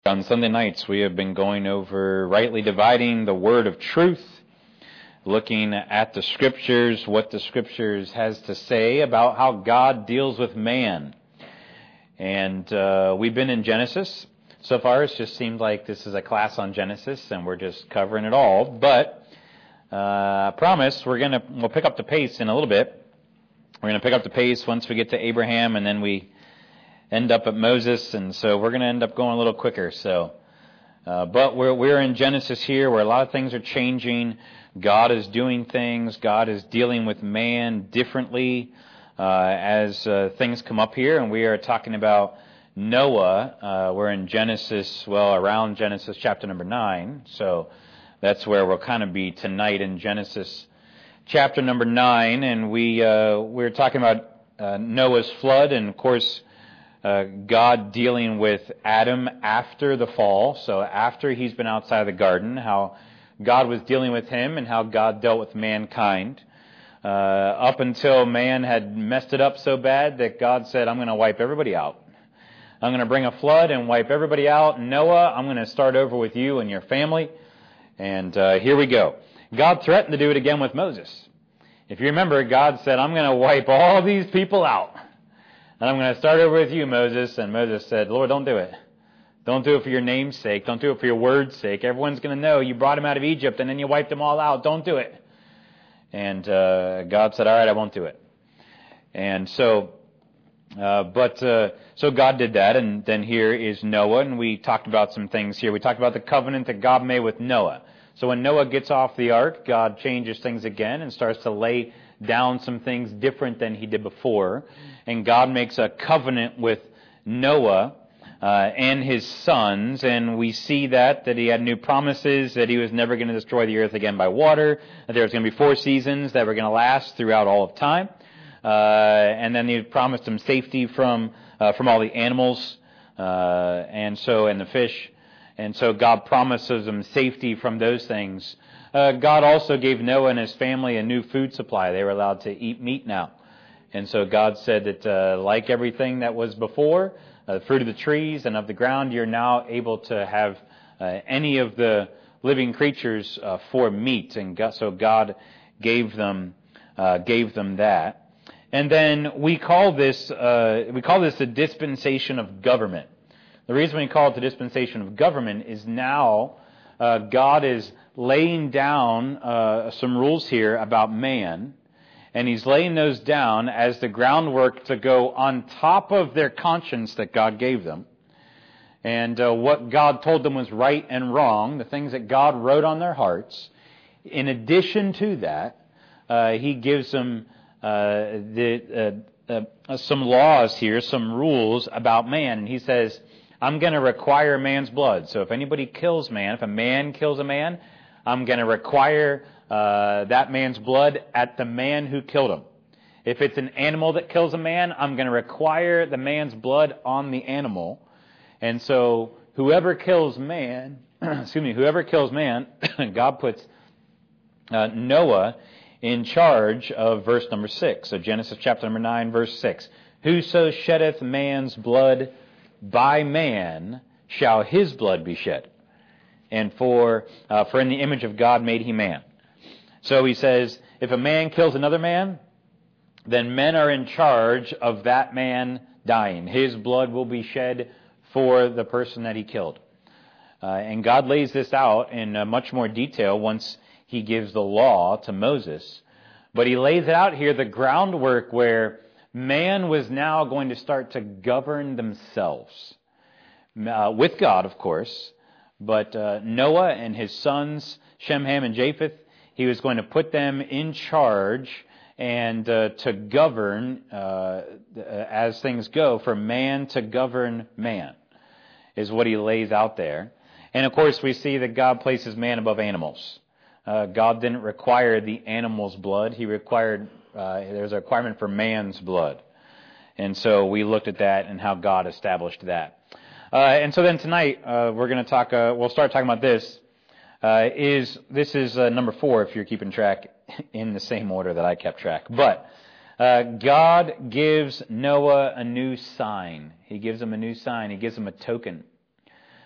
On Sunday nights, we have been going over rightly dividing the word of truth, looking at the Scriptures, what the Scriptures has to say about how God deals with man. And we've been in Genesis. So far, it's just seemed like this is a class on Genesis, and we're just covering it all. But I promise we'll pick up the pace in a little bit. We're going to pick up the pace once we get to Abraham, and then we end up at Moses, and so we're going to end up going a little quicker. But we're in Genesis here, where a lot of things are changing. God is doing things. God is dealing with man differently as things come up here, and we are talking about Noah. We're in Genesis, around Genesis chapter number 9. So that's where we'll kind of be tonight, in Genesis chapter number 9, and we're talking about Noah's flood, and of course, God dealing with Adam after the fall, so after he's been outside of the garden, how God was dealing with him and how God dealt with mankind, up until man had messed it up so bad that God said, I'm going to wipe everybody out. I'm going to bring a flood and wipe everybody out. Noah, I'm going to start over with you and your family. And here we go. God threatened to do it again with Moses. If you remember, God said, I'm going to wipe all these people out. And I'm going to start over with you, Moses. And Moses said, Lord, don't do it. Don't do it for your name's sake. Don't do it for your word's sake. Everyone's going to know you brought them out of Egypt and then you wiped them all out. Don't do it. And God said, all right, I won't do it. And so God did that. And then here is Noah. And we talked about some things here. We talked about the covenant that God made with Noah. So when Noah gets off the ark, God changes things again and starts to lay down some things different than he did before. And God makes a covenant with Noah and his sons, and we see that he had new promises, that he was never going to destroy the earth again by water, that there was going to be 4 seasons that were going to last throughout all of time, and then he promised him safety from all the animals and the fish, and so God promises him safety from those things. God also gave Noah and his family a new food supply. They were allowed to eat meat now. And so God said that like everything that was before, the fruit of the trees and of the ground, you're now able to have any of the living creatures for meat. And so God gave them that. And then we call this the dispensation of government. The reason we call it the dispensation of government is now God is laying down some rules here about man, and he's laying those down as the groundwork to go on top of their conscience that God gave them, and what God told them was right and wrong, the things that God wrote on their hearts. In addition to that, he gives them some laws here, some rules about man, and he says, I'm going to require man's blood. So if anybody kills man, if a man kills a man, I'm going to require that man's blood at the man who killed him. If it's an animal that kills a man, I'm going to require the man's blood on the animal. And so whoever kills man, God puts Noah in charge of verse number 6. So Genesis chapter number 9, verse 6. Whoso sheddeth man's blood by man shall his blood be shed. And for in the image of God made he man. So he says, if a man kills another man, then men are in charge of that man dying. His blood will be shed for the person that he killed. And God lays this out in much more detail once he gives the law to Moses. But he lays it out here, the groundwork where man was now going to start to govern themselves. With God, of course. But Noah and his sons, Shem, Ham, and Japheth, he was going to put them in charge and to govern as things go, for man to govern man, is what he lays out there. And of course, we see that God places man above animals. God didn't require the animal's blood. He required, there's a requirement for man's blood. And so we looked at that and how God established that. And so then tonight, we're going to talk, we'll start talking about this. This is number 4, if you're keeping track in the same order that I kept track. But God gives Noah a new sign. He gives him a new sign. He gives him a token.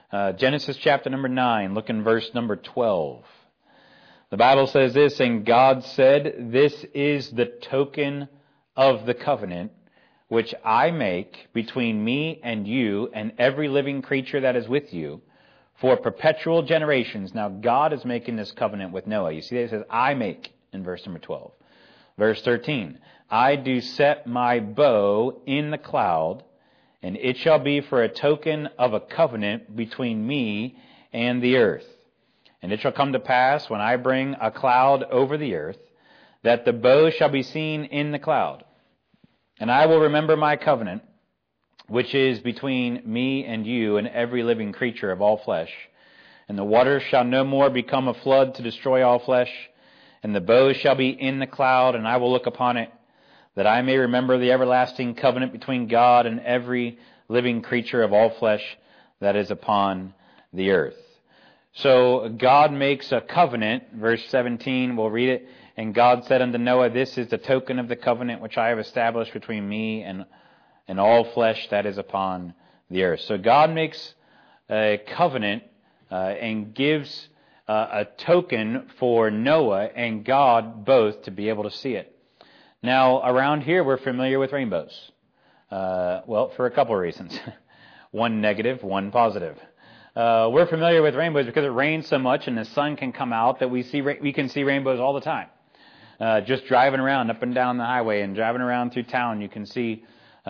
Genesis chapter number 9, look in verse number 12. The Bible says this, and God said, "This is the token of the covenant which I make between me and you and every living creature that is with you for perpetual generations." Now God is making this covenant with Noah. You see that it says, "I make," in verse number 12. Verse 13, "I do set my bow in the cloud, and it shall be for a token of a covenant between me and the earth. And it shall come to pass, when I bring a cloud over the earth, that the bow shall be seen in the cloud. And I will remember my covenant, which is between me and you and every living creature of all flesh. And the waters shall no more become a flood to destroy all flesh. And the bow shall be in the cloud, and I will look upon it, that I may remember the everlasting covenant between God and every living creature of all flesh that is upon the earth." So God makes a covenant. Verse 17, we'll read it. "And God said unto Noah, This is the token of the covenant which I have established between me and all flesh that is upon the earth." So God makes a covenant and gives a token for Noah and God both to be able to see it. Now, around here, we're familiar with rainbows. Well, for a couple of reasons. One negative, one positive. We're familiar with rainbows because it rains so much and the sun can come out that we can see rainbows all the time. Just driving around up and down the highway and driving around through town, you can see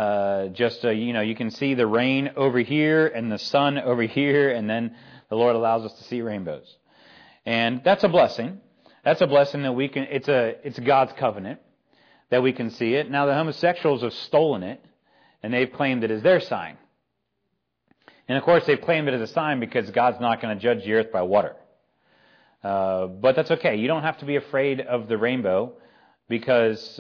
you can see the rain over here and the sun over here, and then the Lord allows us to see rainbows. And that's a blessing. That's a blessing that we can. It's God's covenant that we can see it. Now the homosexuals have stolen it, and they've claimed it as their sign. And of course they've claimed it as a sign because God's not going to judge the earth by water. But that's okay. You don't have to be afraid of the rainbow because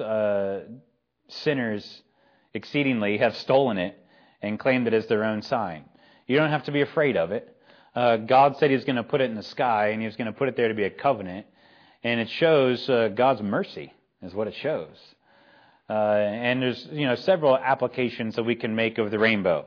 sinners exceedingly have stolen it and claimed it as their own sign. You don't have to be afraid of it. God said He was going to put it in the sky, and He was going to put it there to be a covenant. And it shows God's mercy is what it shows. And there's several applications that we can make of the rainbow.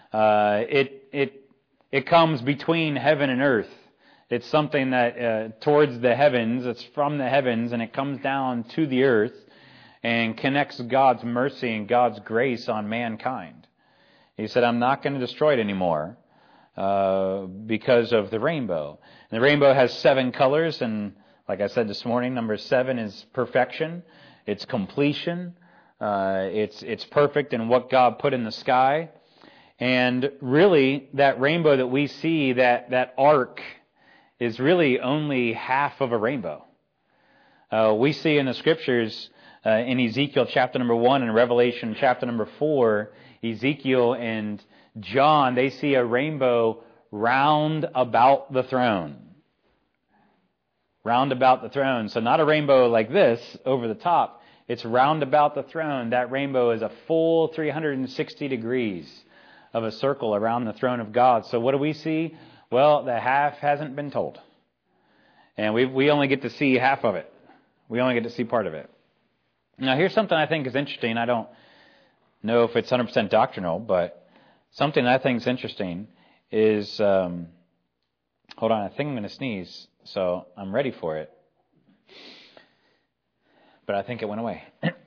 It comes between heaven and earth. It's something that towards the heavens, it's from the heavens, and it comes down to the earth and connects God's mercy and God's grace on mankind. He said, "I'm not going to destroy it anymore because of the rainbow." And the rainbow has 7 colors, and like I said this morning, number 7 is perfection. It's completion. It's perfect in what God put in the sky. And really, that rainbow that we see, that arc, is really only half of a rainbow. We see in the Scriptures, in Ezekiel chapter number 1 and Revelation chapter number 4, Ezekiel and John, they see a rainbow round about the throne. Round about the throne. So not a rainbow like this over the top. It's round about the throne. That rainbow is a full 360 degrees of a circle around the throne of God. So what do we see? Well, the half hasn't been told. And we only get to see half of it. We only get to see part of it. Now, here's something I think is interesting. I don't know if it's 100% doctrinal, but something I think is interesting is, hold on, I think I'm going to sneeze, so I'm ready for it. But I think it went away.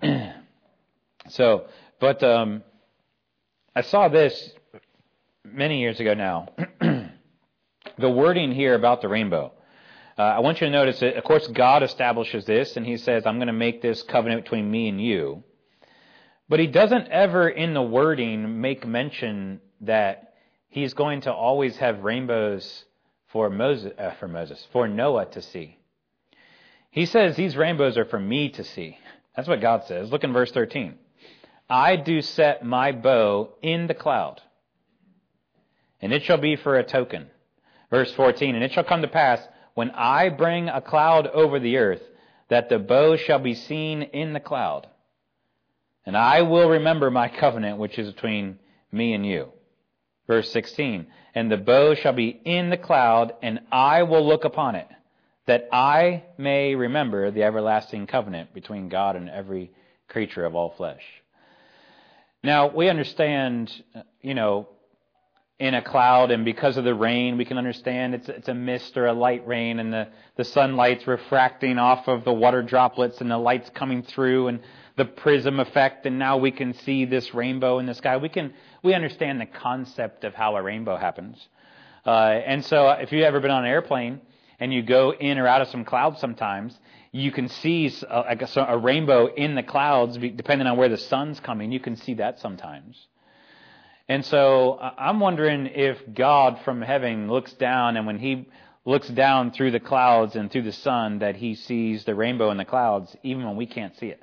I saw this many years ago now. The wording here about the rainbow. I want you to notice that, of course, God establishes this, and He says, "I'm going to make this covenant between me and you." But He doesn't ever, in the wording, make mention that He's going to always have rainbows for Noah to see. He says these rainbows are for me to see. That's what God says. Look in verse 13. "I do set my bow in the cloud, and it shall be for a token." Verse 14, "And it shall come to pass, when I bring a cloud over the earth, that the bow shall be seen in the cloud. And I will remember my covenant, which is between me and you." Verse 16, "And the bow shall be in the cloud, and I will look upon it, that I may remember the everlasting covenant between God and every creature of all flesh." Now, we understand, in a cloud, and because of the rain, we can understand it's a mist or a light rain, and the sunlight's refracting off of the water droplets, and the light's coming through, and the prism effect, and now we can see this rainbow in the sky. We understand the concept of how a rainbow happens. And so if you've ever been on an airplane and you go in or out of some clouds sometimes, you can see a rainbow in the clouds, depending on where the sun's coming. You can see that sometimes. And so I'm wondering if God from heaven looks down, and when he looks down through the clouds and through the sun, that he sees the rainbow in the clouds, even when we can't see it.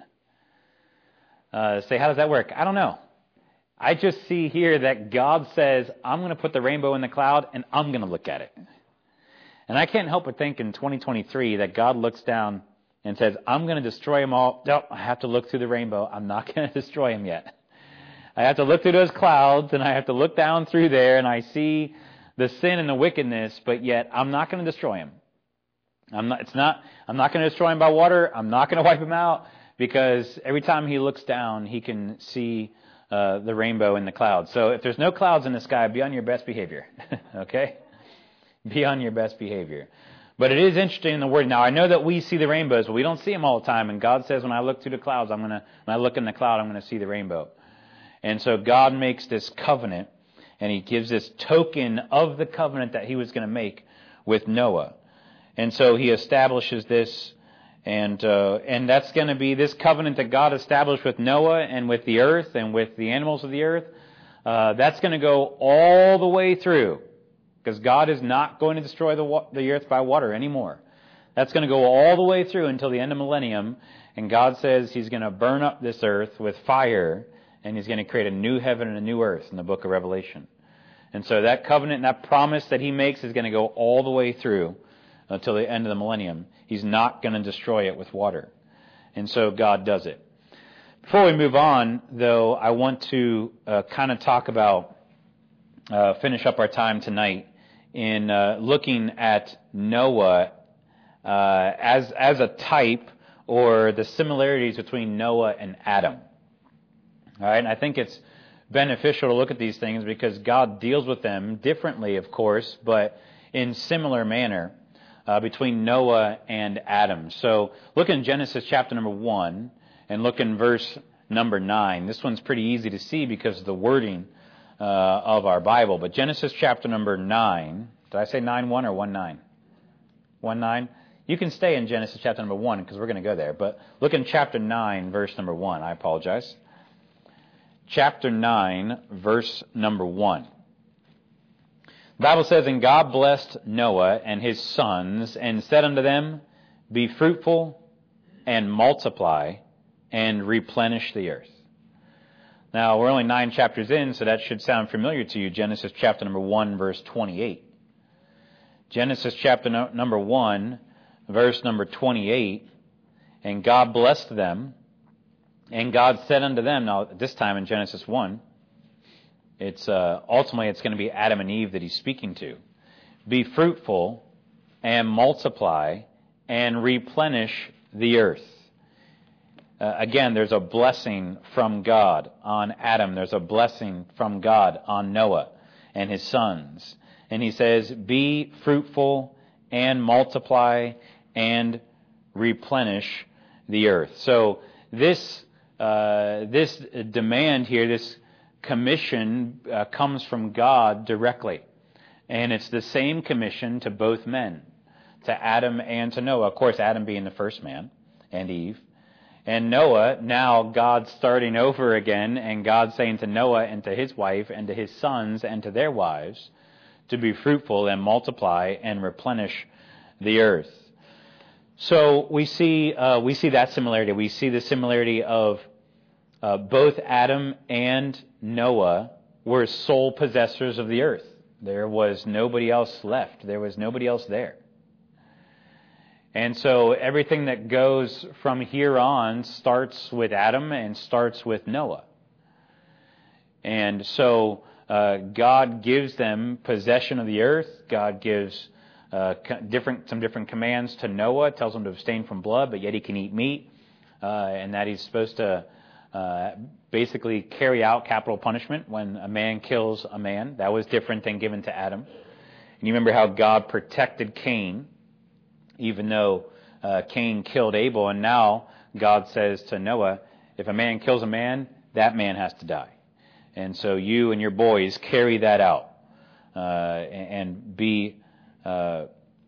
Say, how does that work? I don't know. I just see here that God says, I'm going to put the rainbow in the cloud, and I'm going to look at it. And I can't help but think in 2023 that God looks down and says, I'm going to destroy them all. No, I have to look through the rainbow. I'm not going to destroy them yet. I have to look through those clouds, and I have to look down through there, and I see the sin and the wickedness, but yet I'm not going to destroy them. I'm not going to destroy them by water. I'm not going to wipe them out, because every time he looks down, he can see the rainbow in the clouds. So if there's no clouds in the sky, be on your best behavior. Okay? Be on your best behavior. But it is interesting in the Word. Now, I know that we see the rainbows, but we don't see them all the time. And God says, when I look through the clouds, when I look in the cloud, I'm going to see the rainbow. And so God makes this covenant, and he gives this token of the covenant that he was going to make with Noah. And so he establishes this, and that's going to be this covenant that God established with Noah and with the earth and with the animals of the earth. That's going to go all the way through, because God is not going to destroy the earth by water anymore. That's going to go all the way through until the end of millennium, and God says he's going to burn up this earth with fire, and he's going to create a new heaven and a new earth in the book of Revelation. And so that covenant and that promise that he makes is going to go all the way through until the end of the millennium. He's not going to destroy it with water. And so God does it. Before we move on, though, I want to kind of talk about, finish up our time tonight in looking at Noah as a type, or the similarities between Noah and Adam. All right, and I think it's beneficial to look at these things because God deals with them differently, of course, but in similar manner between Noah and Adam. So look in Genesis chapter number 1 and look in verse number 9. This one's pretty easy to see because of the wording of our Bible. But Genesis chapter number 9, did I say 9-1 or 1-9? 1-9? You can stay in Genesis chapter number 1 because we're going to go there. But look in chapter 9, verse number 1. I apologize. Chapter 9, verse number 1. The Bible says, And God blessed Noah and his sons, and said unto them, Be fruitful, and multiply, and replenish the earth. Now, we're only 9 chapters in, so that should sound familiar to you. Genesis chapter number 1, verse 28. Genesis chapter number 1, verse number 28. And God blessed them, and God said unto them, now this time in Genesis 1, it's ultimately it's going to be Adam and Eve that he's speaking to. Be fruitful and multiply and replenish the earth. Again, there's a blessing from God on Adam. There's a blessing from God on Noah and his sons. And he says, be fruitful and multiply and replenish the earth. So this demand here, this commission comes from God directly. And it's the same commission to both men, to Adam and to Noah. Of course, Adam being the first man, and Eve. And Noah, now God starting over again, and God saying to Noah and to his wife and to his sons and to their wives to be fruitful and multiply and replenish the earth. So we see that similarity. We see the similarity of both Adam and Noah were sole possessors of the earth. There was nobody else left. There was nobody else there. And so everything that goes from here on starts with Adam and starts with Noah. And so God gives them possession of the earth. God gives some different commands to Noah. Tells him to abstain from blood, but yet he can eat meat, and that he's supposed to basically carry out capital punishment when a man kills a man. That was different than given to Adam. And you remember how God protected Cain, even though Cain killed Abel. And now God says to Noah, if a man kills a man, that man has to die. And so you and your boys carry that out and be the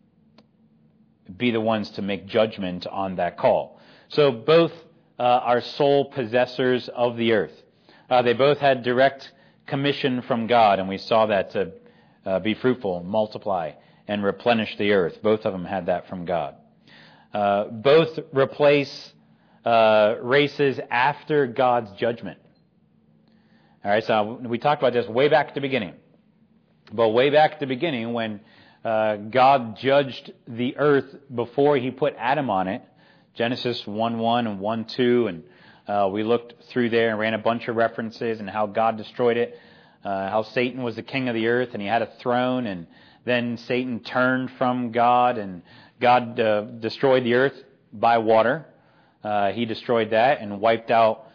ones to make judgment on that call. So both are sole possessors of the earth. They both had direct commission from God, and we saw that to be fruitful, multiply, and replenish the earth. Both of them had that from God. Both replace races after God's judgment. All right, so we talked about this way back at the beginning. But way back at the beginning, when God judged the earth before He put Adam on it, Genesis 1:1 and 1:2, and we looked through there and ran a bunch of references and how God destroyed it, how Satan was the king of the earth and he had a throne, and then Satan turned from God, and God destroyed the earth by water. He destroyed that and wiped out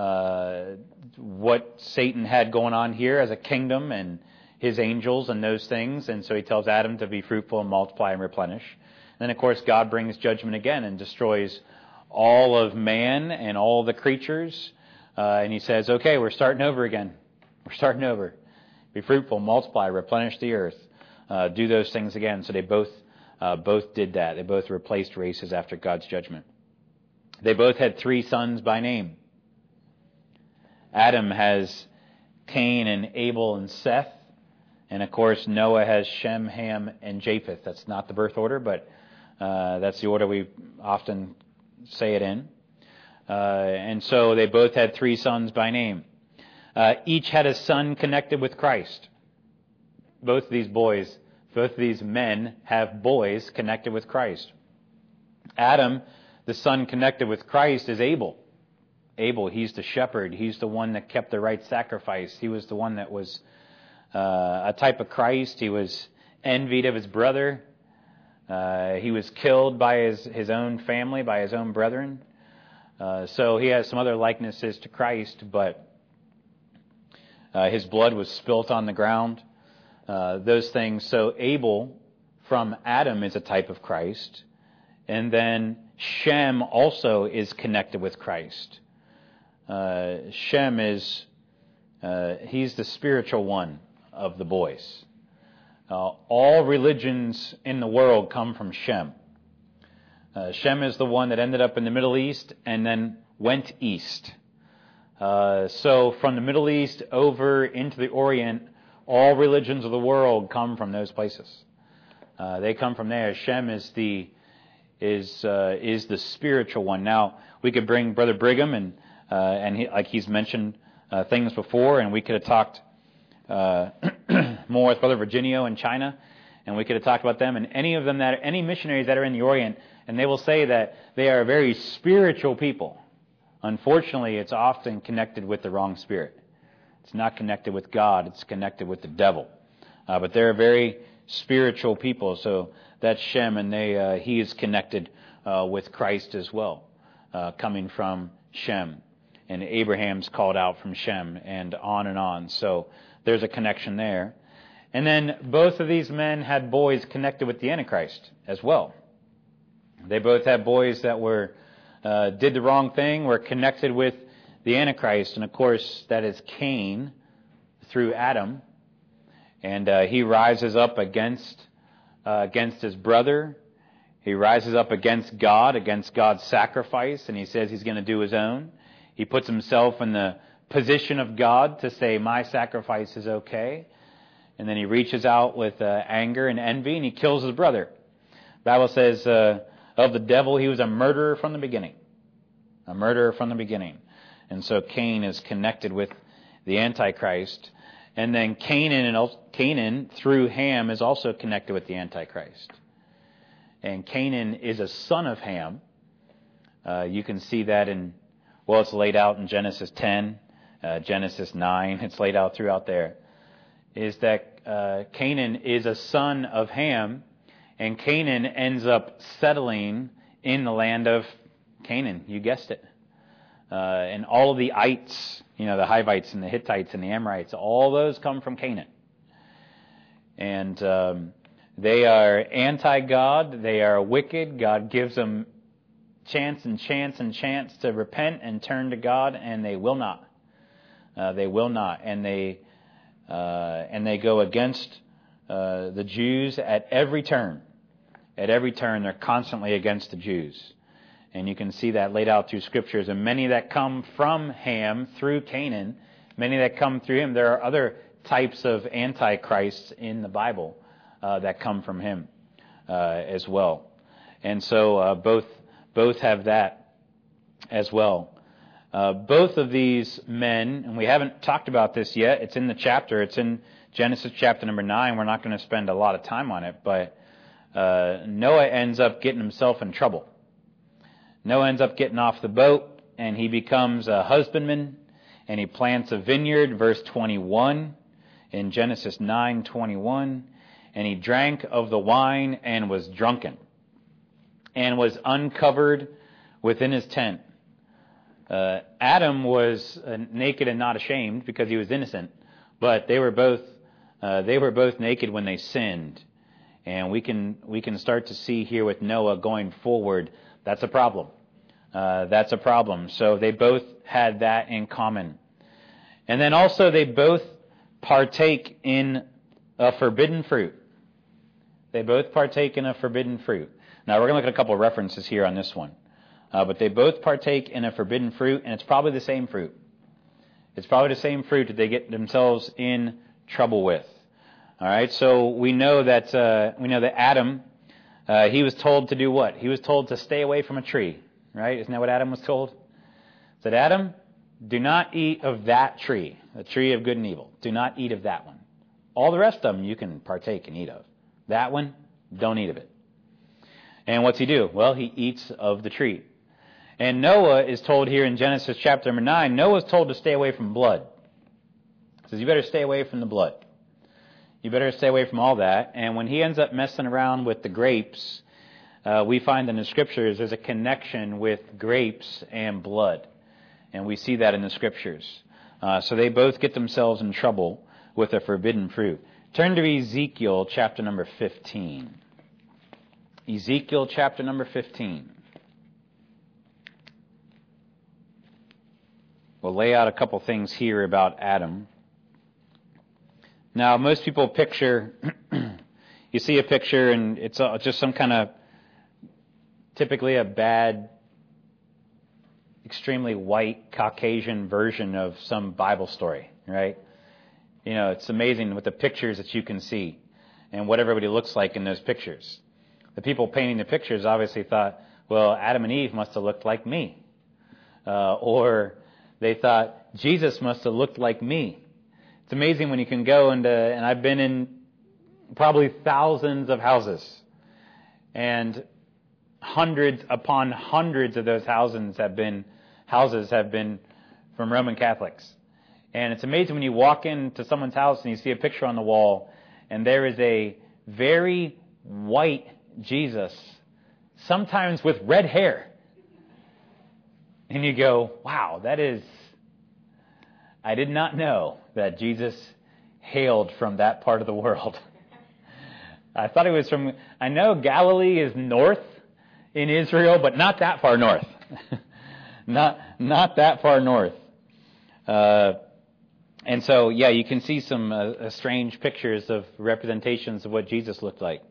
what Satan had going on here as a kingdom and his angels and those things. And so He tells Adam to be fruitful and multiply and replenish. Then, of course, God brings judgment again and destroys all of man and all the creatures. And He says, okay, we're starting over again. We're starting over. Be fruitful, multiply, replenish the earth. Do those things again. So they both did that. They both replaced races after God's judgment. They both had 3 sons by name. Adam has Cain and Abel and Seth. And, of course, Noah has Shem, Ham, and Japheth. That's not the birth order, but that's the order we often say it in. And so they both had 3 sons by name. Each had a son connected with Christ. Both of these men have boys connected with Christ. Adam, the son connected with Christ, is Abel. Abel, he's the shepherd. He's the one that kept the right sacrifice. He was the one that was a type of Christ. He was envied of his brother. He was killed by his own family, by his own brethren. So he has some other likenesses to Christ, but his blood was spilt on the ground. Those things. So Abel from Adam is a type of Christ. And then Shem also is connected with Christ. Shem is, he's the spiritual one of the boys. All religions in the world come from Shem. Shem is the one that ended up in the Middle East and then went east. So from the Middle East over into the Orient, all religions of the world come from those places. They come from there. Shem is the spiritual one. Now we could bring Brother Brigham and he, like he's mentioned things before, and we could have talked more with Brother Virginio in China, and we could have talked about them and any missionaries that are in the Orient, and they will say that they are very spiritual people. Unfortunately, it's often connected with the wrong spirit. It's not connected with God. It's connected with the devil. But they're very spiritual people. So that's Shem, and he is connected with Christ as well, coming from Shem. And Abraham's called out from Shem, and on and on. So there's a connection there. And then both of these men had boys connected with the Antichrist as well. They both had boys that did the wrong thing, were connected with the Antichrist. And of course, that is Cain through Adam. And he rises up against his brother. He rises up against God's sacrifice, and he says he's going to do his own. He puts himself in the position of God to say, my sacrifice is okay. And then he reaches out with anger and envy, and he kills his brother. The Bible says of the devil, he was a murderer from the beginning. A murderer from the beginning. And so Cain is connected with the Antichrist. And then Canaan, through Ham, is also connected with the Antichrist. And Canaan is a son of Ham. You can see that it's laid out in Genesis 10, Genesis 9. It's laid out throughout there. Is that Canaan is a son of Ham, and Canaan ends up settling in the land of Canaan. You guessed it. and all of the ites, the Hivites and the Hittites and the Amorites, all those come from Canaan. And they are anti-God. They are wicked. God gives them chance and chance and chance to repent and turn to God, and they will not. They will not, and they go against the Jews at every turn. At every turn, they're constantly against the Jews. And you can see that laid out through Scriptures. And many that come from Ham through Canaan, many that come through him, there are other types of antichrists in the Bible that come from him as well. And so both have that as well. Both of these men, and we haven't talked about this yet, it's in the chapter, it's in Genesis chapter number 9. We're not going to spend a lot of time on it, but Noah ends up getting himself in trouble. Noah ends up getting off the boat, and he becomes a husbandman, and he plants a vineyard, verse 21, in Genesis 9:21, and he drank of the wine and was drunken, and was uncovered within his tent. Adam was naked and not ashamed because he was innocent, but they were both naked when they sinned, and we can start to see here with Noah going forward. That's a problem. That's a problem. So they both had that in common. And then also they both partake in a forbidden fruit. They both partake in a forbidden fruit. Now we're going to look at a couple of references here on this one. But they both partake in a forbidden fruit, and it's probably the same fruit. It's probably the same fruit that they get themselves in trouble with. All right, so we know that Adam, he was told to do what? He was told to stay away from a tree, right? Isn't that what Adam was told? He said, Adam, do not eat of that tree, the tree of good and evil. Do not eat of that one. All the rest of them you can partake and eat of. That one, don't eat of it. And what's he do? Well, he eats of the tree. And Noah is told here in Genesis chapter number 9, Noah's told to stay away from blood. He says, you better stay away from the blood. You better stay away from all that. And when he ends up messing around with the grapes, we find in the Scriptures there's a connection with grapes and blood. And we see that in the Scriptures. So they both get themselves in trouble with a forbidden fruit. Turn to Ezekiel chapter number 15. Ezekiel chapter number 15. We'll lay out a couple things here about Adam. Now, most people picture, you see a picture and it's just some kind of, typically a bad, extremely white Caucasian version of some Bible story, right? It's amazing with the pictures that you can see and what everybody looks like in those pictures. The people painting the pictures obviously thought, well, Adam and Eve must have looked like me. Or they thought, Jesus must have looked like me. It's amazing when you can go and I've been in probably thousands of houses, and hundreds upon hundreds of those houses have been from Roman Catholics. And it's amazing when you walk into someone's house and you see a picture on the wall, and there is a very white Jesus, sometimes with red hair. And you go, wow, I did not know that Jesus hailed from that part of the world. I thought he was I know Galilee is north in Israel, but not that far north. not that far north. And so, yeah, you can see some strange pictures of representations of what Jesus looked like.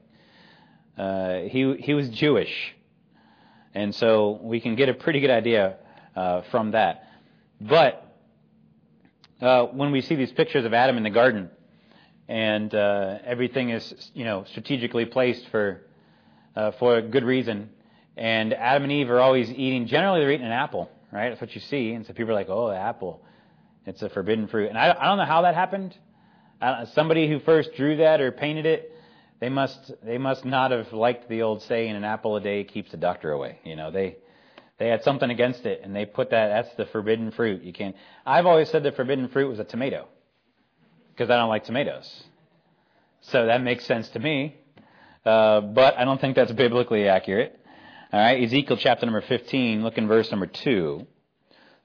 He was Jewish. And so we can get a pretty good idea from that. But when we see these pictures of Adam in the garden, and everything is strategically placed for a good reason, and Adam and Eve are always eating. Generally, they're eating an apple, right? That's what you see, and so people are like, "Oh, apple, it's a forbidden fruit." And I don't know how that happened. Somebody who first drew that or painted it, they must not have liked the old saying, "An apple a day keeps the doctor away." They had something against it, and they put that's the forbidden fruit. You can't. I've always said the forbidden fruit was a tomato, because I don't like tomatoes. So that makes sense to me, but I don't think that's biblically accurate. All right, Ezekiel chapter number 15, look in verse number 2.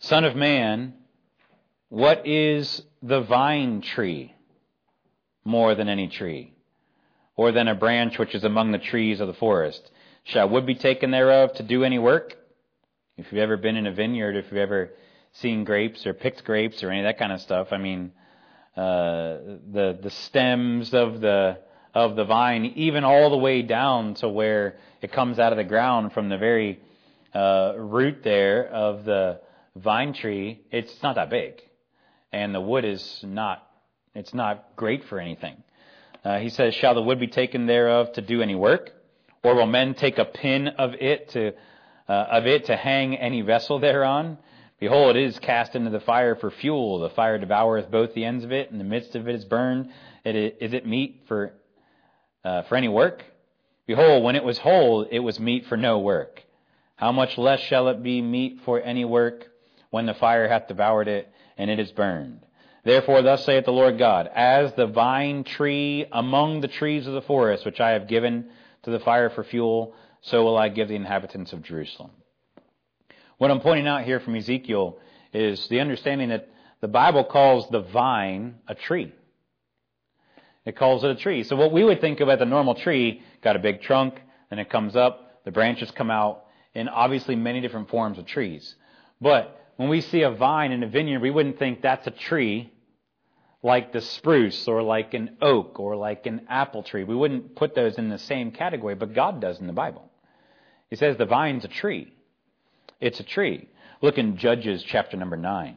Son of man, what is the vine tree more than any tree, or than a branch which is among the trees of the forest? Shall wood be taken thereof to do any work? If you've ever been in a vineyard, if you've ever seen grapes or picked grapes or any of that kind of stuff, I mean, the stems of the vine, even all the way down to where it comes out of the ground from the very root there of the vine tree, it's not that big, and the wood is not great for anything. He says, shall the wood be taken thereof to do any work? Or will men take a pin of it to hang any vessel thereon? Behold, it is cast into the fire for fuel. The fire devoureth both the ends of it, and the midst of it is burned. Is it meat for any work? Behold, when it was whole, it was meat for no work. How much less shall it be meat for any work, when the fire hath devoured it, and it is burned? Therefore thus saith the Lord God, as the vine tree among the trees of the forest, which I have given to the fire for fuel, so will I give the inhabitants of Jerusalem. What I'm pointing out here from Ezekiel is the understanding that the Bible calls the vine a tree. It calls it a tree. So what we would think of as a normal tree, got a big trunk, then it comes up, the branches come out, in obviously many different forms of trees. But when we see a vine in a vineyard, we wouldn't think that's a tree like the spruce or like an oak or like an apple tree. We wouldn't put those in the same category, but God does in the Bible. He says the vine's a tree. It's a tree. Look in Judges chapter number 9.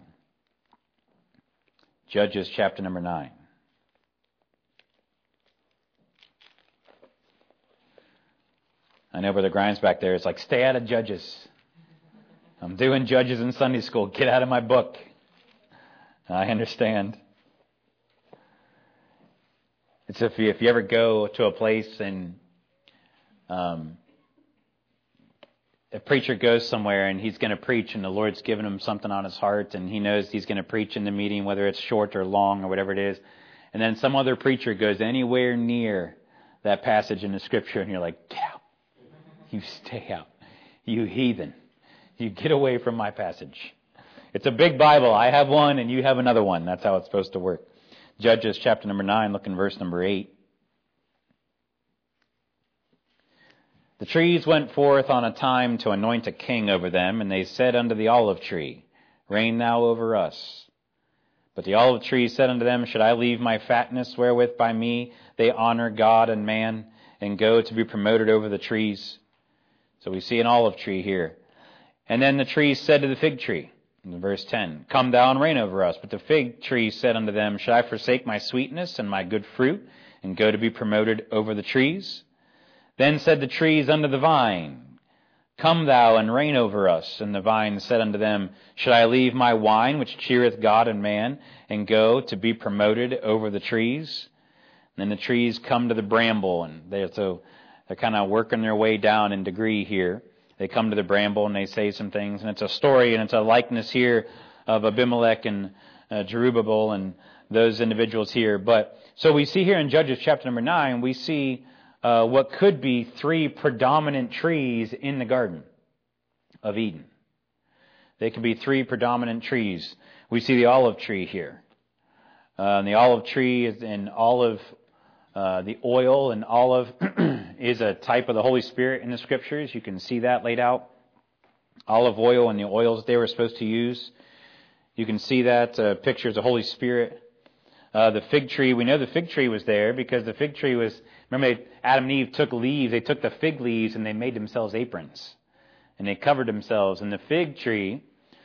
Judges chapter number 9. I know Brother Grimes back there is like, stay out of Judges. I'm doing Judges in Sunday school. Get out of my book. I understand. It's if you ever go to a place and a preacher goes somewhere and he's going to preach and the Lord's given him something on his heart and he knows he's going to preach in the meeting, whether it's short or long or whatever it is, and then some other preacher goes anywhere near that passage in the Scripture and you're like, get out. You stay out. You heathen. You get away from my passage. It's a big Bible. I have one and you have another one. That's how it's supposed to work. Judges chapter number 9, look in verse number 8. The trees went forth on a time to anoint a king over them, and they said unto the olive tree, reign thou over us. But the olive tree said unto them, should I leave my fatness wherewith by me they honor God and man, and go to be promoted over the trees? So we see an olive tree here. And then the tree said to the fig tree, in verse 10, come thou and reign over us. But the fig tree said unto them, should I forsake my sweetness and my good fruit, and go to be promoted over the trees? Then said the trees unto the vine, come thou and reign over us. And the vine said unto them, should I leave my wine, which cheereth God and man, and go to be promoted over the trees? And then the trees come to the bramble, and they're kind of working their way down in degree here. They come to the bramble and they say some things, and it's a story and it's a likeness here of Abimelech and Jerubbaal and those individuals here. But so we see here in Judges chapter number 9, we see what could be 3 predominant trees in the Garden of Eden. They could be 3 predominant trees. We see the olive tree here. And the olive tree is in olive. The oil and olive is a type of the Holy Spirit in the Scriptures. You can see that laid out. Olive oil and the oils they were supposed to use. You can see that pictures of Holy Spirit. The fig tree, we know the fig tree was there because the fig tree was, remember Adam and Eve took leaves, they took the fig leaves and they made themselves aprons. And they covered themselves. And the fig tree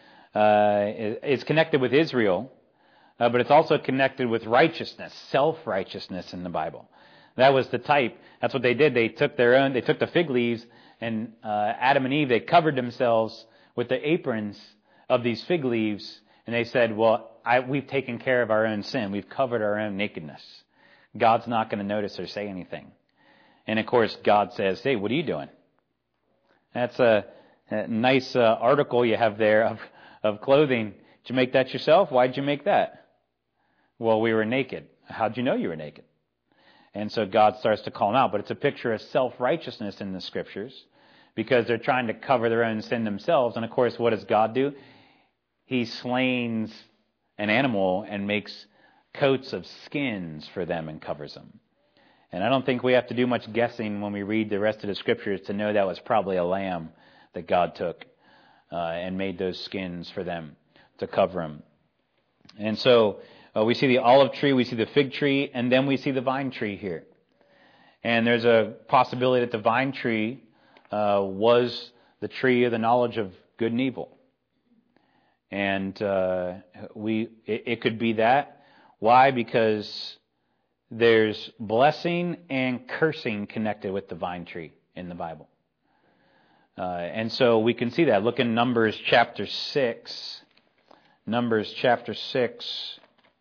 is connected with Israel. But it's also connected with righteousness, self-righteousness in the Bible. That was the type. That's what they did. They took the fig leaves, and Adam and Eve, they covered themselves with the aprons of these fig leaves, and they said, well, we've taken care of our own sin. We've covered our own nakedness. God's not going to notice or say anything. And of course, God says, hey, what are you doing? That's a nice article you have there of clothing. Did you make that yourself? Why'd you make that? Well, we were naked. How'd you know you were naked? And so God starts to call them out. But it's a picture of self-righteousness in the Scriptures because they're trying to cover their own sin themselves. And of course, what does God do? he slains an animal and makes coats of skins for them and covers them. And I don't think we have to do much guessing when we read the rest of the scriptures to know that was probably a lamb that God took and made those skins for them to cover them. And so we see the olive tree, we see the fig tree, and then we see the vine tree here. And there's a possibility that the vine tree was the tree of the knowledge of good and evil. And it could be that. Why? Because there's blessing and cursing connected with the vine tree in the Bible. And so we can see that. Look in Numbers chapter 6. Numbers chapter 6.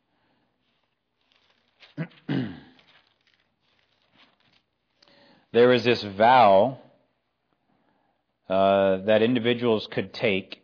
There is this vow that individuals could take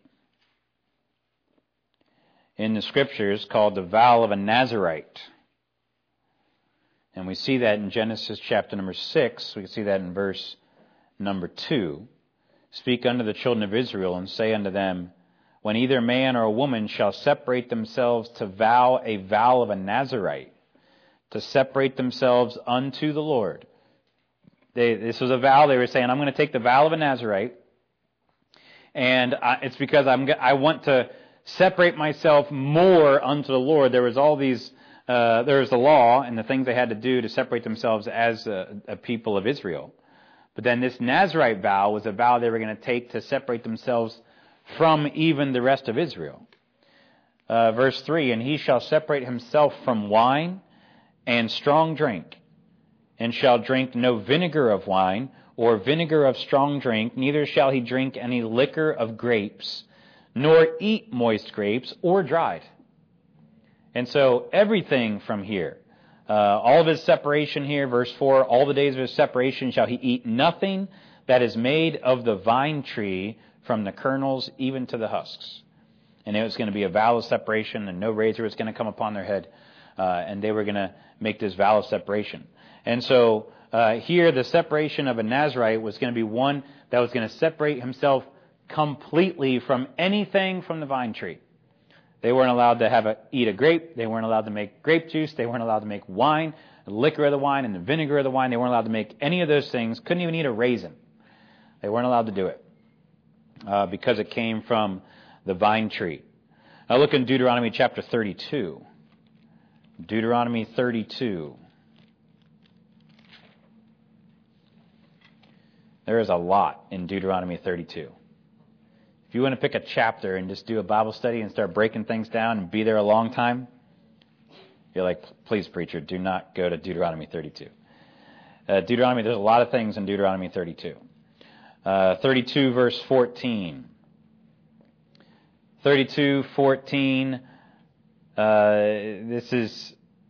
in the scriptures called the vow of a Nazirite. And we see that in Genesis chapter number 6. We can see that in verse number 2. Speak unto the children of Israel and say unto them, when either man or a woman shall separate themselves to vow a vow of a Nazirite, to separate themselves unto the Lord. This was a vow. They were saying, I'm going to take the vow of a Nazirite, and it's because I want to separate myself more unto the Lord. There was all these, there was the law and the things they had to do to separate themselves as a people of Israel. But then this Nazirite vow was a vow they were going to take to separate themselves from even the rest of Israel. Verse 3, and he shall separate himself from wine and strong drink, and shall drink no vinegar of wine, or vinegar of strong drink, neither shall he drink any liquor of grapes, nor eat moist grapes, or dried. And so everything from here, all of his separation here, verse 4, all the days of his separation shall he eat nothing that is made of the vine tree, from the kernels even to the husks. And it was going to be a vow of separation, and no razor was going to come upon their head, and they were going to make this vow of separation. And so here the separation of a Nazirite was going to be one that was going to separate himself completely from anything from the vine tree. They weren't allowed to eat a grape. They weren't allowed to make grape juice. They weren't allowed to make wine, the liquor of the wine, and the vinegar of the wine. They weren't allowed to make any of those things. Couldn't even eat a raisin. They weren't allowed to do it because it came from the vine tree. Now look in Deuteronomy chapter 32. Deuteronomy 32. There is a lot in Deuteronomy 32. If you want to pick a chapter and just do a Bible study and start breaking things down and be there a long time, you're like, please, preacher, do not go to Deuteronomy 32. Deuteronomy, there's a lot of things in Deuteronomy 32. 32 verse 14. 32:14. This is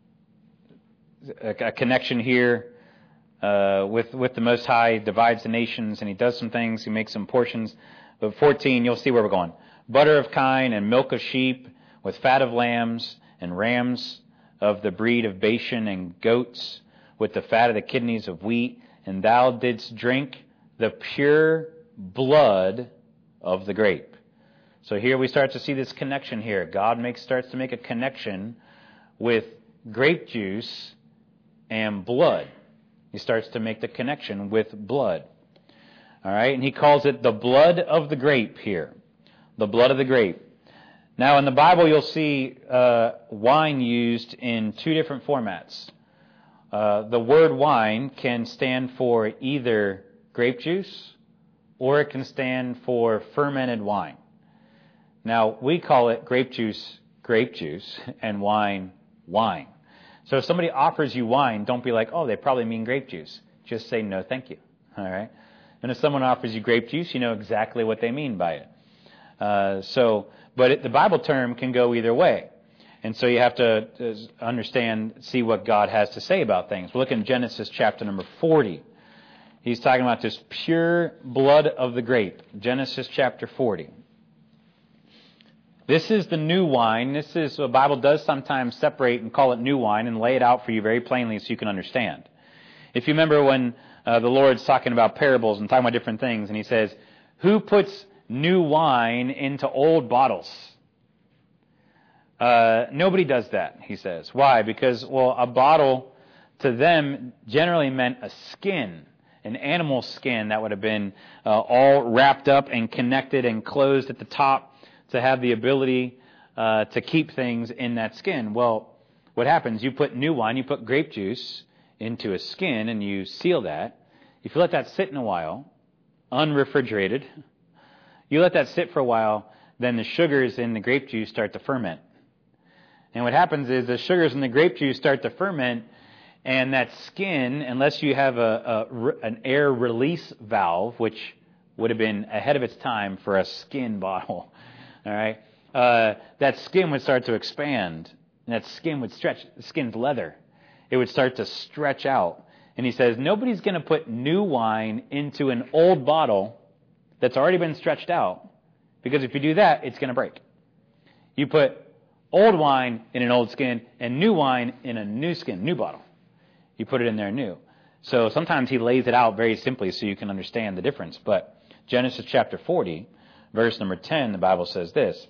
a connection here with the Most High. Divides the nations, and he does some things. He makes some portions. But 14, you'll see where we're going. Butter of kine and milk of sheep, with fat of lambs and rams of the breed of Bashan, and goats with the fat of the kidneys of wheat. And thou didst drink the pure blood of the grape. So here we start to see this connection here. God starts to make a connection with grape juice and blood. He starts to make the connection with blood. All right, and he calls it the blood of the grape here. The blood of the grape. Now in the Bible you'll see wine used in two different formats. The word wine can stand for either grape juice or it can stand for fermented wine. Now we call it grape juice, and wine, wine. So if somebody offers you wine, don't be like, oh, they probably mean grape juice. Just say no, thank you. All right. And if someone offers you grape juice, you know exactly what they mean by it. But the Bible term can go either way. And so you have to see what God has to say about things. We'll look in Genesis chapter number 40. He's talking about this pure blood of the grape. Genesis chapter 40. This is the new wine. This is, the Bible does sometimes separate and call it new wine and lay it out for you very plainly so you can understand. If you remember when the Lord's talking about parables and talking about different things, and he says, who puts new wine into old bottles? Nobody does that, he says. Why? Because, a bottle to them generally meant a skin, an animal skin that would have been all wrapped up and connected and closed at the top to have the ability to keep things in that skin. Well, what happens? You put new wine, you put grape juice into a skin and you seal that. If you let that sit in a while, unrefrigerated, you let that sit for a while, then the sugars in the grape juice start to ferment. And what happens is the sugars in the grape juice start to ferment, and that skin, unless you have an air release valve, which would have been ahead of its time for a skin bottle, all right, that skin would start to expand, and that skin would stretch. The skin's leather. It would start to stretch out. And he says, nobody's going to put new wine into an old bottle that's already been stretched out, because if you do that, it's going to break. You put old wine in an old skin and new wine in a new skin, new bottle. You put it in there new. So sometimes he lays it out very simply so you can understand the difference. But Genesis chapter 40, verse number 10, the Bible says this: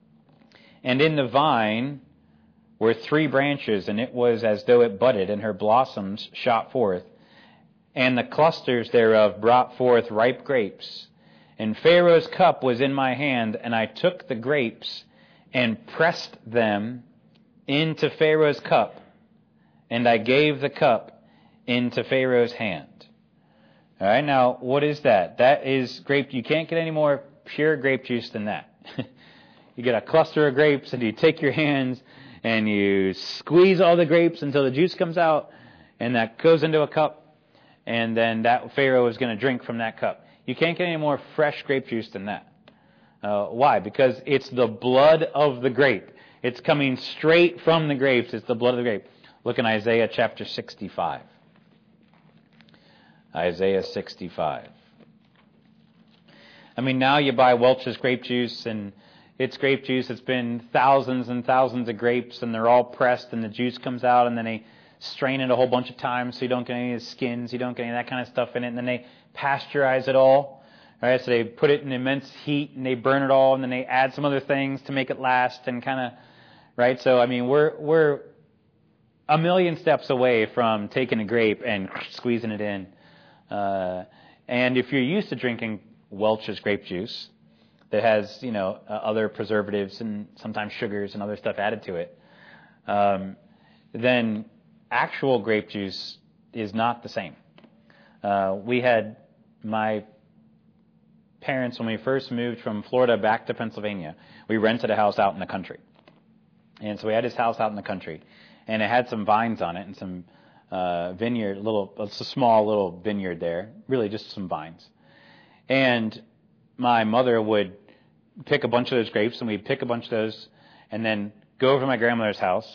"And in the vine were 3 branches, and it was as though it budded, and her blossoms shot forth, and the clusters thereof brought forth ripe grapes. And Pharaoh's cup was in my hand, and I took the grapes and pressed them into Pharaoh's cup, and I gave the cup into Pharaoh's hand." All right, now what is that? That is grape. You can't get any more pure grape juice than that. You get a cluster of grapes, and you take your hands and you squeeze all the grapes until the juice comes out, and that goes into a cup, and then that Pharaoh is going to drink from that cup. You can't get any more fresh grape juice than that. Why? Because it's the blood of the grape. It's coming straight from the grapes. It's the blood of the grape. Look in Isaiah chapter 65. Isaiah 65. I mean, now you buy Welch's grape juice, and it's grape juice. It's been thousands and thousands of grapes, and they're all pressed, and the juice comes out, and then they strain it a whole bunch of times so you don't get any of the skins, you don't get any of that kind of stuff in it, and then they pasteurize it all. All right, so they put it in immense heat, and they burn it all, and then they add some other things to make it last, and kind of, right? So, I mean, we're a million steps away from taking a grape and squeezing it in. And if you're used to drinking Welch's grape juice that has, other preservatives and sometimes sugars and other stuff added to it, then actual grape juice is not the same. We had my parents, when we first moved from Florida back to Pennsylvania, we rented a house out in the country. And so we had this house out in the country, and it had some vines on it and some vineyard, it's a small little vineyard there, really just some vines. And my mother would pick a bunch of those grapes, and we'd pick a bunch of those, and then go over to my grandmother's house,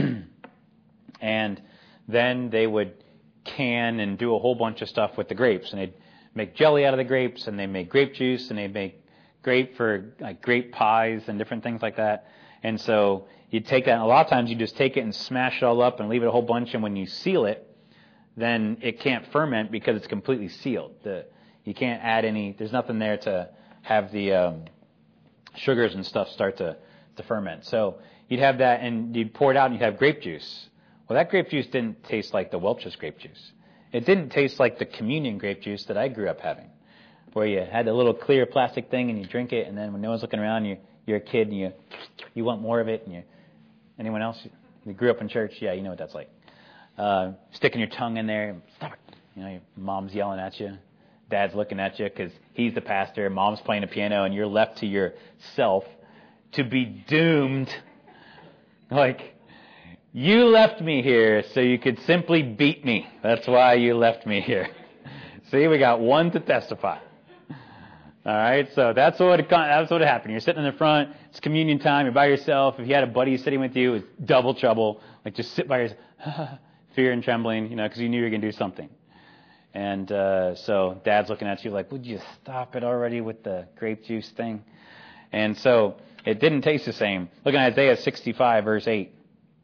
and then they would can and do a whole bunch of stuff with the grapes, and they'd make jelly out of the grapes, and they make grape juice, and they make grape pies and different things like that. And so you take that, and a lot of times you just take it and smash it all up and leave it a whole bunch, and when you seal it, then it can't ferment because it's completely sealed. You can't add any, there's nothing there to have the sugars and stuff start to ferment. So you'd have that, and you'd pour it out, and you'd have grape juice. Well, that grape juice didn't taste like the Welch's grape juice. It didn't taste like the communion grape juice that I grew up having, where you had the little clear plastic thing and you drink it, and then when no one's looking around, you're a kid and you want more of it. And anyone else? You grew up in church? Yeah, you know what that's like. Sticking your tongue in there, stop it. Your mom's yelling at you, dad's looking at you because he's the pastor, mom's playing the piano, and you're left to yourself to be doomed. Like, you left me here so you could simply beat me. That's why you left me here. See, we got one to testify. All right, so that's what happened. You're sitting in the front. It's communion time. You're by yourself. If you had a buddy sitting with you, it's double trouble. Like, just sit by yourself, fear and trembling, because you knew you were going to do something. And so dad's looking at you like, would you stop it already with the grape juice thing? And so it didn't taste the same. Look at Isaiah 65, verse 8.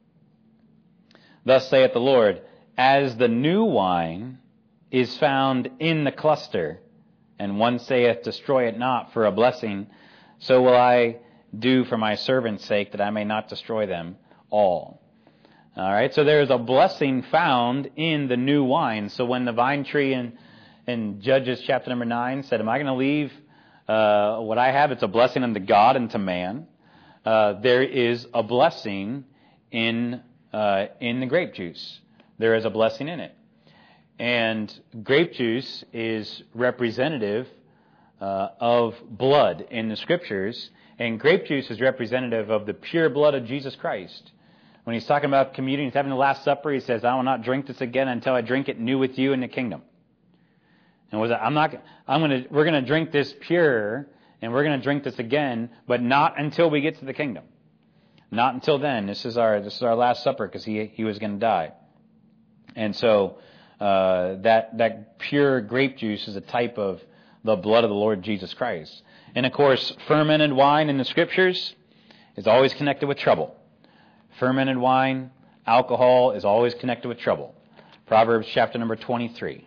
"Thus saith the Lord, as the new wine is found in the cluster, and one saith, destroy it not for a blessing, so will I do for my servant's sake, that I may not destroy them all. All right, so there is a blessing found in the new wine. So when the vine tree in Judges chapter number 9 said, am I going to leave what I have? It's a blessing unto God and to man. There is a blessing in the grape juice. There is a blessing in it. And grape juice is representative of blood in the Scriptures. And grape juice is representative of the pure blood of Jesus Christ. When he's talking about communion, he's having the Last Supper, he says, I will not drink this again until I drink it new with you in the kingdom. And we're going to drink this pure, and we're going to drink this again, but not until we get to the kingdom. Not until then. This is our Last Supper, because he was going to die. And so that pure grape juice is a type of the blood of the Lord Jesus Christ. And of course, fermented wine in the Scriptures is always connected with trouble. Fermented wine, alcohol is always connected with trouble. Proverbs chapter number 23.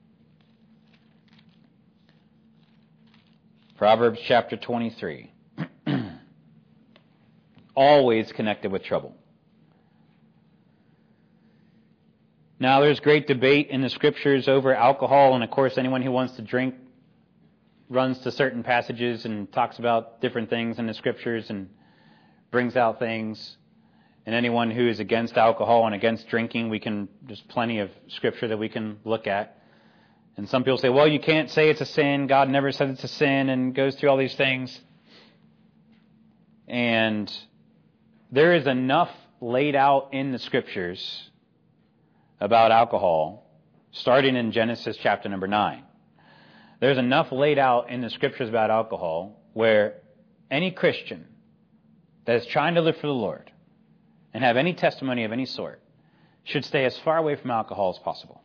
Proverbs chapter 23. Always connected with trouble. Now, there's great debate in the Scriptures over alcohol, and of course, anyone who wants to drink runs to certain passages and talks about different things in the Scriptures and brings out things. And anyone who is against alcohol and against drinking, there's plenty of Scripture that we can look at. And some people say, well, you can't say it's a sin. God never said it's a sin, and goes through all these things. And there is enough laid out in the Scriptures about alcohol, starting in Genesis chapter number 9. There's enough laid out in the Scriptures about alcohol where any Christian that is trying to live for the Lord and have any testimony of any sort should stay as far away from alcohol as possible.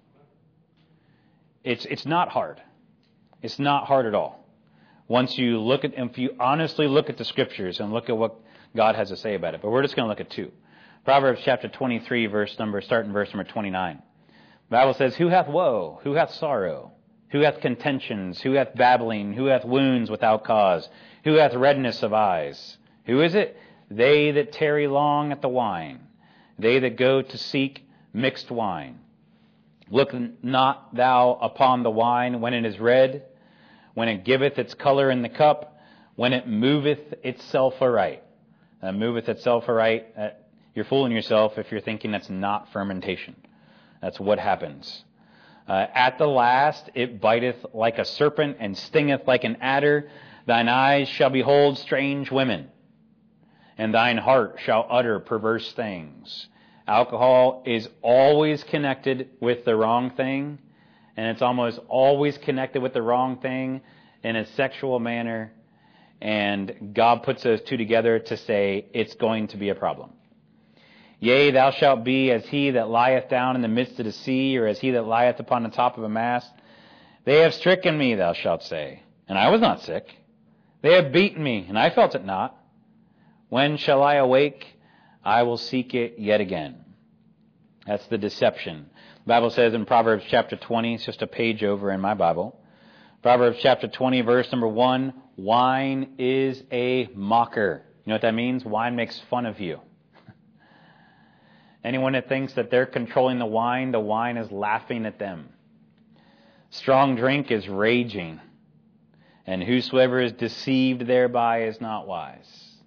It's not hard. It's not hard at all. If you honestly look at the Scriptures and look at what God has to say about it. But we're just going to look at two. Proverbs chapter 23, starting verse number 29. The Bible says, who hath woe? Who hath sorrow? Who hath contentions? Who hath babbling? Who hath wounds without cause? Who hath redness of eyes? Who is it? They that tarry long at the wine. They that go to seek mixed wine. Look not thou upon the wine when it is red, when it giveth its color in the cup, when it moveth itself aright. Moveth itself aright. You're fooling yourself if you're thinking that's not fermentation. That's what happens. At the last it biteth like a serpent and stingeth like an adder. Thine eyes shall behold strange women, and thine heart shall utter perverse things. Alcohol is always connected with the wrong thing, and it's almost always connected with the wrong thing in a sexual manner, and God puts those two together to say it's going to be a problem. Yea, thou shalt be as he that lieth down in the midst of the sea, or as he that lieth upon the top of a mast. They have stricken me, thou shalt say, and I was not sick. They have beaten me, and I felt it not. When shall I awake? I will seek it yet again. That's the deception. The Bible says in Proverbs chapter 20, it's just a page over in my Bible. Proverbs chapter 20, verse number 1, wine is a mocker. You know what that means? Wine makes fun of you. Anyone that thinks that they're controlling the wine is laughing at them. Strong drink is raging, and whosoever is deceived thereby is not wise.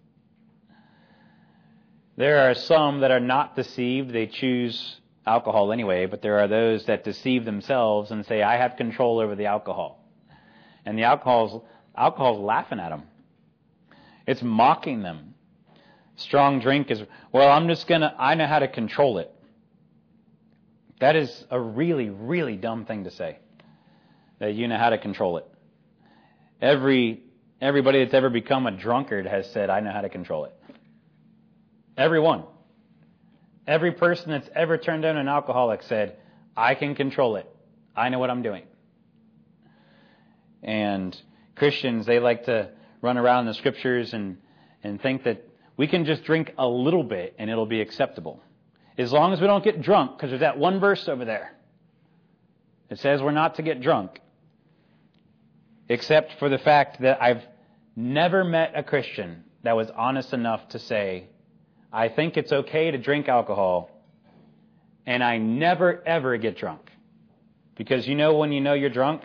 There are some that are not deceived. They choose alcohol anyway, but there are those that deceive themselves and say, I have control over the alcohol. And the alcohol's laughing at them. It's mocking them. Strong drink is, I know how to control it. That is a really, really dumb thing to say, that you know how to control it. Everybody that's ever become a drunkard has said, I know how to control it. Everyone. Every person that's ever turned down an alcoholic said, I can control it. I know what I'm doing. And Christians, they like to run around in the Scriptures and think that we can just drink a little bit and it'll be acceptable. As long as we don't get drunk, because there's that one verse over there. It says we're not to get drunk. Except for the fact that I've never met a Christian that was honest enough to say, I think it's okay to drink alcohol, and I never, ever get drunk. Because you know when you know you're drunk?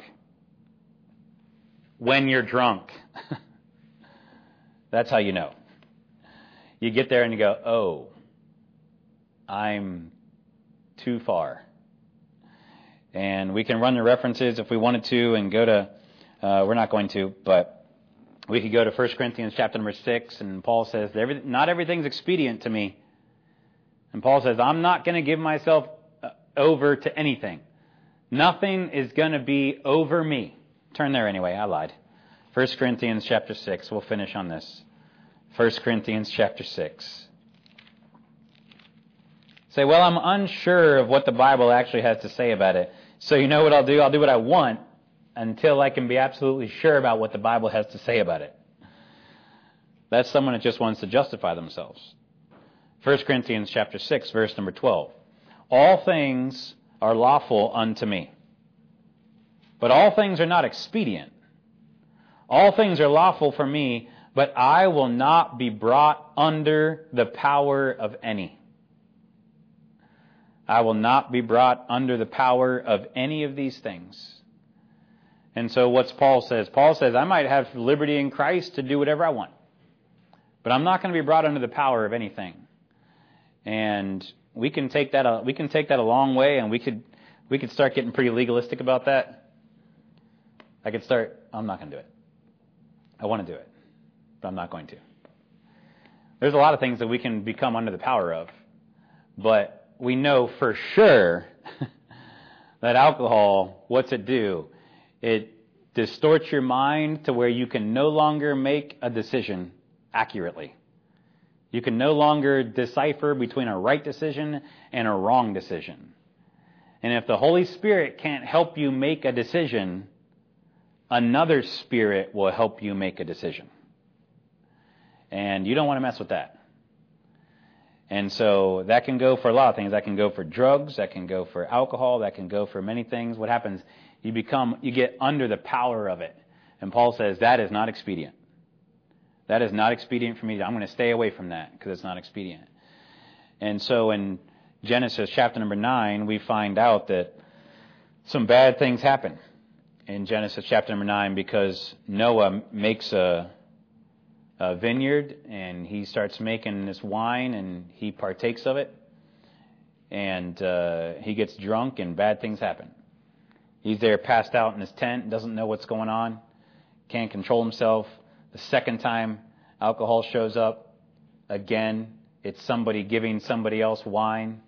When you're drunk. That's how you know. You get there and you go, oh, I'm too far. And we can run the references if we wanted to and go to, we're not going to, but we could go to 1 Corinthians chapter number 6, and Paul says, not everything's expedient to me. And Paul says, I'm not going to give myself over to anything. Nothing is going to be over me. Turn there anyway, I lied. 1 Corinthians chapter 6, we'll finish on this. 1 Corinthians chapter 6. Say, well, I'm unsure of what the Bible actually has to say about it. So you know what I'll do? I'll do what I want until I can be absolutely sure about what the Bible has to say about it. That's someone that just wants to justify themselves. 1 Corinthians chapter 6, verse number 12. All things are lawful unto me, but all things are not expedient. All things are lawful for me, but I will not be brought under the power of any. I will not be brought under the power of any of these things. And so what's Paul says? Paul says, I might have liberty in Christ to do whatever I want, but I'm not going to be brought under the power of anything. And we can take that a long way, and we could start getting pretty legalistic about that. I'm not going to do it. I want to do it, but I'm not going to. There's a lot of things that we can become under the power of, but we know for sure that alcohol, what's it do? It distorts your mind to where you can no longer make a decision accurately. You can no longer decipher between a right decision and a wrong decision. And if the Holy Spirit can't help you make a decision, another spirit will help you make a decision. And you don't want to mess with that. And so that can go for a lot of things. That can go for drugs. That can go for alcohol. That can go for many things. What happens? You get under the power of it. And Paul says that is not expedient. That is not expedient for me. I'm going to stay away from that because it's not expedient. And so in Genesis chapter number 9, we find out that some bad things happen in Genesis chapter number 9 because Noah makes a vineyard and he starts making this wine and he partakes of it. And he gets drunk and bad things happen. He's there passed out in his tent, doesn't know what's going on, can't control himself. The second time alcohol shows up, again, it's somebody giving somebody else wine.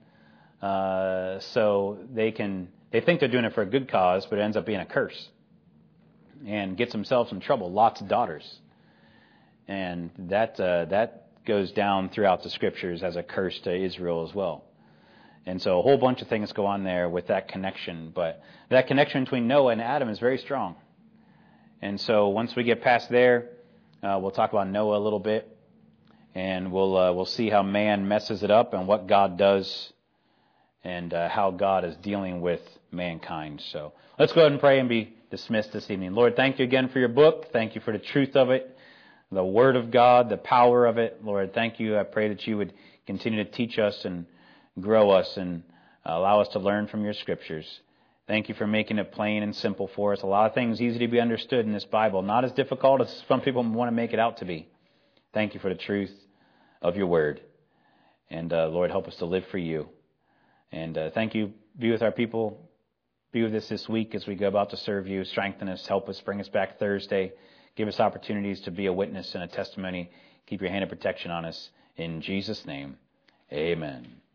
So they think they're doing it for a good cause, but it ends up being a curse. And gets themselves in trouble. Lot's daughters. And that goes down throughout the scriptures as a curse to Israel as well. And so a whole bunch of things go on there with that connection. But that connection between Noah and Adam is very strong. And so once we get past there, we'll talk about Noah a little bit. And we'll see how man messes it up and what God does and how God is dealing with mankind. So let's go ahead and pray and be dismissed this evening. Lord, thank you again for your book. Thank you for the truth of it, the Word of God, the power of it. Lord, thank you. I pray that you would continue to teach us and grow us and allow us to learn from your scriptures. Thank you for making it plain and simple for us. A lot of things easy to be understood in this Bible, not as difficult as some people want to make it out to be. Thank you for the truth of your word. And Lord, help us to live for you. And thank you. Be with our people. Be with us this week as we go about to serve you. Strengthen us. Help us. Bring us back Thursday. Give us opportunities to be a witness and a testimony. Keep your hand of protection on us. In Jesus' name, amen.